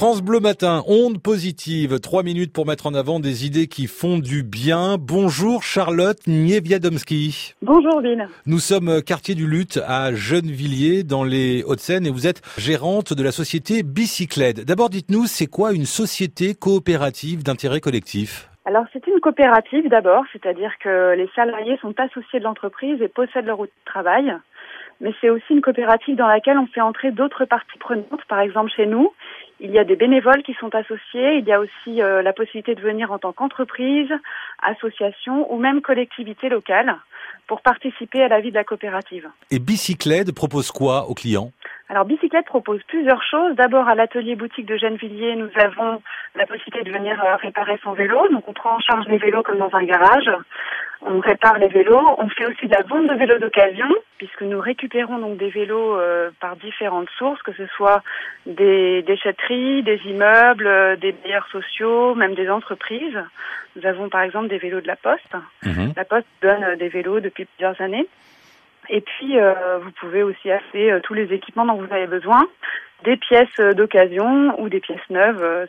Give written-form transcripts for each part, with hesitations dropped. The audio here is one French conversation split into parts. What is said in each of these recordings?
France Bleu Matin, onde positive, 3 minutes pour mettre en avant des idées qui font du bien. Bonjour Charlotte Niewiadomski. Bonjour Bill. Nous sommes quartier du Luth à Gennevilliers dans les Hauts-de-Seine et vous êtes gérante de la société Bicyclette. D'abord dites-nous, c'est quoi une société coopérative d'intérêt collectif ? Alors c'est une coopérative d'abord, c'est-à-dire que les salariés sont associés de l'entreprise et possèdent leur outil de travail. Mais c'est aussi une coopérative dans laquelle on fait entrer d'autres parties prenantes. Par exemple, chez nous, il y a des bénévoles qui sont associés. Il y a aussi la possibilité de venir en tant qu'entreprise, association ou même collectivité locale pour participer à la vie de la coopérative. Et Bicyclette propose quoi aux clients ? Alors, Bicyclette propose plusieurs choses. D'abord, à l'atelier boutique de Gennevilliers, nous avons la possibilité de venir réparer son vélo. Donc, on prend en charge les vélos comme dans un garage. On répare les vélos. On fait aussi de la vente de vélos d'occasion, puisque nous récupérons donc des vélos par différentes sources, que ce soit des déchetteries, des immeubles, des bailleurs sociaux, même des entreprises. Nous avons par exemple des vélos de la Poste. La Poste donne des vélos depuis plusieurs années. Et puis, vous pouvez aussi acheter tous les équipements dont vous avez besoin, des pièces d'occasion ou des pièces neuves,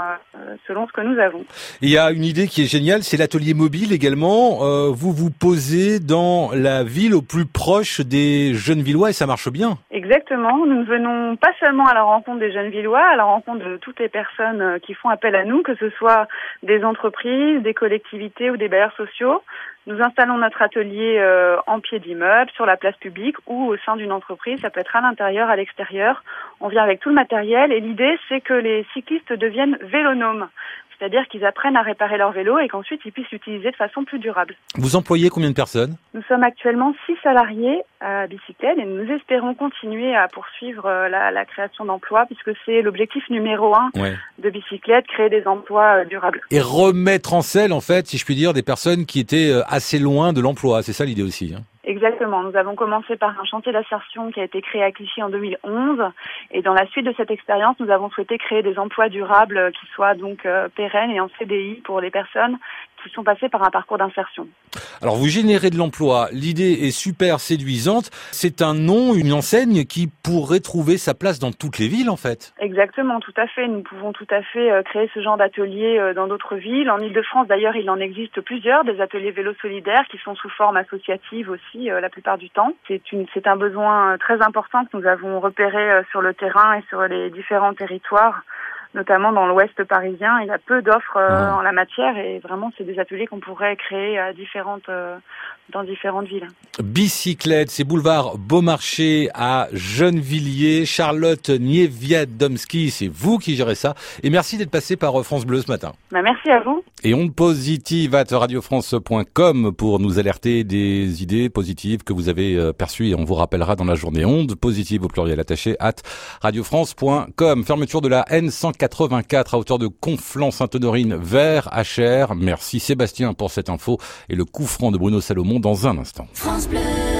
selon ce que nous avons. Il y a une idée qui est géniale, c'est l'atelier mobile également. Vous vous posez dans la ville au plus proche des Gennevillois et ça marche bien. Exactement. Nous ne venons pas seulement à la rencontre des Gennevillois, à la rencontre de toutes les personnes qui font appel à nous, que ce soit des entreprises, des collectivités ou des bailleurs sociaux. Nous installons notre atelier en pied d'immeuble, sur la place publique ou au sein d'une entreprise. Ça peut être à l'intérieur, à l'extérieur. On vient avec tout le matériel et l'idée, c'est que les cyclistes deviennent vélonomes. C'est-à-dire qu'ils apprennent à réparer leur vélo et qu'ensuite ils puissent l'utiliser de façon plus durable. Vous employez combien de personnes ? Nous sommes actuellement 6 salariés à Bicyclette et nous espérons continuer à poursuivre la création d'emplois puisque c'est l'objectif numéro 1 de Bicyclette, créer des emplois durables. Et remettre en selle, en fait, si je puis dire, des personnes qui étaient assez loin de l'emploi. C'est ça l'idée aussi, hein. Exactement. Nous avons commencé par un chantier d'insertion qui a été créé à Clichy en 2011 et dans la suite de cette expérience, nous avons souhaité créer des emplois durables qui soient donc pérennes et en CDI pour les personnes qui sont passées par un parcours d'insertion. Alors vous générez de l'emploi, l'idée est super séduisante, c'est un nom, une enseigne qui pourrait trouver sa place dans toutes les villes en fait. Exactement, tout à fait. Nous pouvons tout à fait créer ce genre d'atelier dans d'autres villes. En Ile-de-France d'ailleurs, il en existe plusieurs, des ateliers vélos solidaires qui sont sous forme associative aussi la plupart du temps. C'est un besoin très important que nous avons repéré sur le terrain et sur les différents territoires. Notamment dans l'ouest parisien, il y a peu d'offres en la matière et vraiment c'est des ateliers qu'on pourrait créer dans différentes villes. Bicyclette, c'est boulevard Beaumarchais à Gennevilliers. Charlotte Niewiadomski, c'est vous qui gérez ça. Et merci d'être passé par France Bleu ce matin. Merci à vous. Et onde positive @ radiofrance.com pour nous alerter des idées positives que vous avez perçues et on vous rappellera dans la journée. Onde positive au pluriel attaché @ radiofrance.com. Fermeture de la N184 à hauteur de Conflans-Sainte-Honorine vers Achères. Merci Sébastien pour cette info et le coup franc de Bruno Salomon dans un instant. France Bleu.